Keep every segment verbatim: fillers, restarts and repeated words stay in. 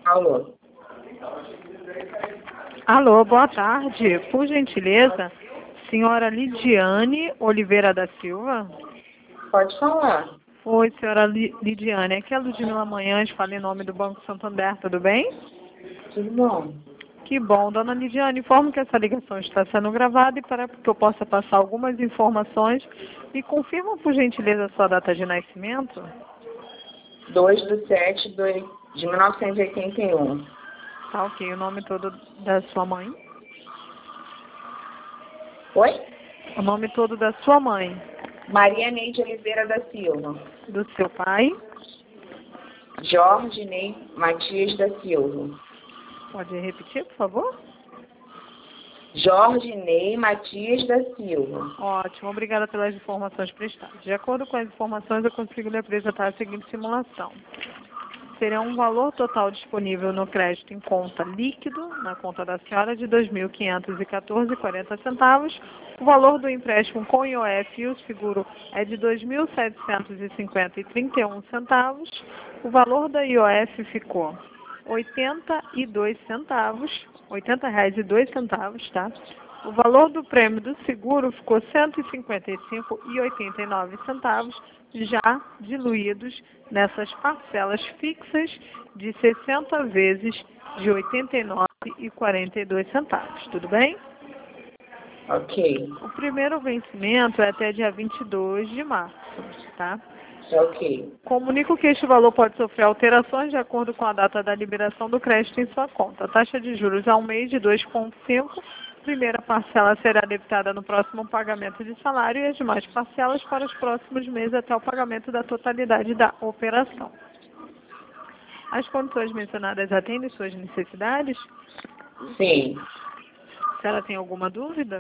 Alô? Alô, boa tarde. Por gentileza, senhora Lidiane Oliveira da Silva? Pode falar. Oi, senhora Li- Lidiane. Aqui é a Ludmila Manhães, fala em nome do Banco Santander, tudo bem? Tudo bom? Que bom. Dona Lidiane, informo que essa ligação está sendo gravada e para que eu possa passar algumas informações, me confirma, por gentileza, a sua data de nascimento? dois de sete de mil novecentos e oitenta e um. Tá ok. O nome todo da sua mãe? Oi? O nome todo da sua mãe? Maria Neide Oliveira da Silva. Do seu pai? Jorge Ney Matias da Silva. Pode repetir, por favor? Jorge Ney Matias da Silva. Ótimo, obrigada pelas informações prestadas. De acordo com as informações, eu consigo lhe apresentar a seguinte simulação. Será um valor total disponível no crédito em conta líquido, na conta da senhora, de dois mil quinhentos e quatorze reais e quarenta centavos. O valor do empréstimo com I O F e o seguro é de dois mil setecentos e cinquenta reais e trinta e um centavos. O valor da I O F ficou oitenta e dois centavos, oitenta reais e dois centavos, tá? O valor do prêmio do seguro ficou cento e cinquenta e cinco reais e oitenta e nove centavos, já diluídos nessas parcelas fixas de sessenta vezes de oitenta e nove reais e quarenta e dois centavos, tudo bem? Ok. O primeiro vencimento é até dia vinte e dois de março, tá? Ok. Comunico que este valor pode sofrer alterações de acordo com a data da liberação do crédito em sua conta. A taxa de juros ao mês de dois vírgula cinco. Primeira parcela será debitada no próximo pagamento de salário e as demais parcelas para os próximos meses até o pagamento da totalidade da operação. As condições mencionadas atendem suas necessidades? Sim. A senhora tem alguma dúvida?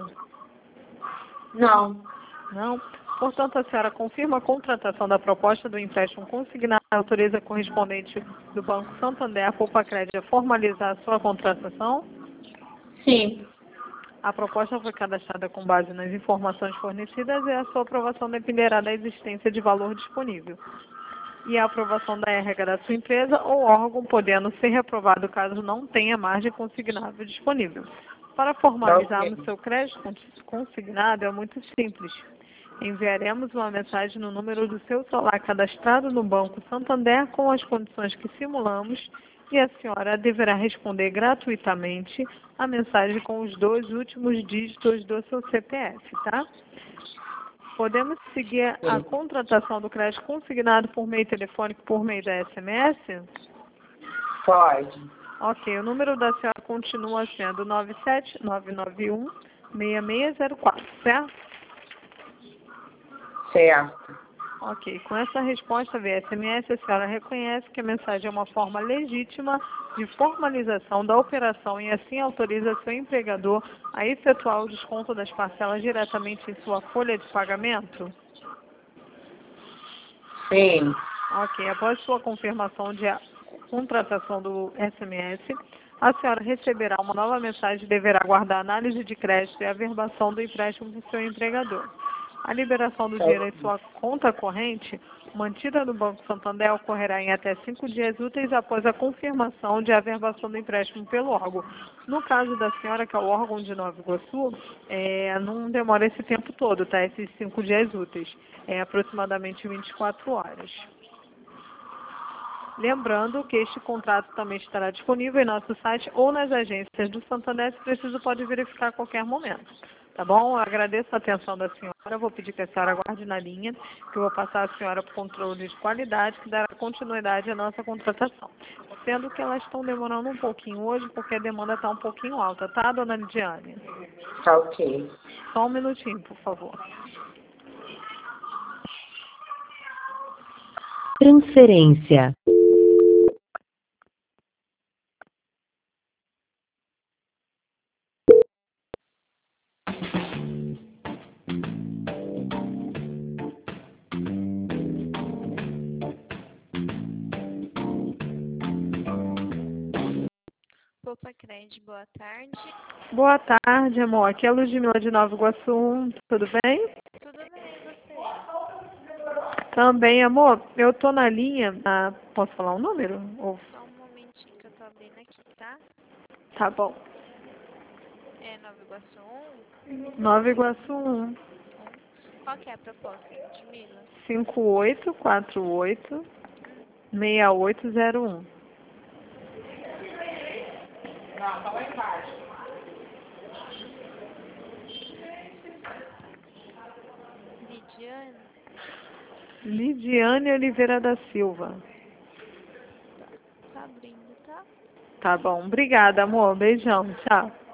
Não. Não? Portanto, a senhora confirma a contratação da proposta do empréstimo consignado e autoriza a correspondente do Banco Santander, a Poupa-Crédito, a formalizar a sua contratação? Sim. A proposta foi cadastrada com base nas informações fornecidas e a sua aprovação dependerá da existência de valor disponível. E a aprovação da R H da sua empresa ou órgão, podendo ser reprovado caso não tenha margem consignável disponível. Para formalizarmos Ok. seu crédito consignado é muito simples. Enviaremos uma mensagem no número do seu celular cadastrado no Banco Santander com as condições que simulamos e a senhora deverá responder gratuitamente a mensagem com os dois últimos dígitos do seu C P F, tá? Podemos seguir a Sim. contratação do crédito consignado por meio telefônico, por meio da S M S? Pode. Ok, o número da senhora continua sendo nove sete nove nove um seis seis zero quatro, certo? Certo. Ok, com essa resposta via S M S, a senhora reconhece que a mensagem é uma forma legítima de formalização da operação e assim autoriza seu empregador a efetuar o desconto das parcelas diretamente em sua folha de pagamento? Sim. Ok, após sua confirmação de a- contratação do S M S, a senhora receberá uma nova mensagem e deverá aguardar a análise de crédito e a averbação do empréstimo do seu empregador. A liberação do dinheiro em sua conta corrente, mantida no Banco Santander, ocorrerá em até cinco dias úteis após a confirmação de averbação do empréstimo pelo órgão. No caso da senhora, que é o órgão de Nova Iguaçu, é, não demora esse tempo todo, tá? Esses cinco dias úteis. É aproximadamente vinte e quatro horas. Lembrando que este contrato também estará disponível em nosso site ou nas agências do Santander, se preciso pode verificar a qualquer momento. Tá bom? Eu agradeço a atenção da senhora, vou pedir que a senhora aguarde na linha, que eu vou passar a senhora para o controle de qualidade, que dará continuidade à nossa contratação. Sendo que elas estão demorando um pouquinho hoje, porque a demanda está um pouquinho alta, tá, dona Lidiane? Tá ok. Só um minutinho, por favor. Transferência. Poupa-Crédito, boa tarde. Boa tarde, amor. Aqui é a Ludmila de Nova Iguaçu. Tudo bem? Tudo bem, e você? Também, amor. Eu tô na linha. Ah, posso falar o número? Ou Só um momentinho que eu tô tô abrindo aqui, tá? Tá bom. É Nova Iguaçu um. Nova Iguaçu um. um. Qual que é a proposta, Ludmila? cinco oito quatro oito Hum. seis oito zero um. Não, tá lá embaixo. Lidiane? Lidiane Oliveira da Silva. Tá abrindo, tá? Tá bom. Obrigada, amor. Beijão. Tchau.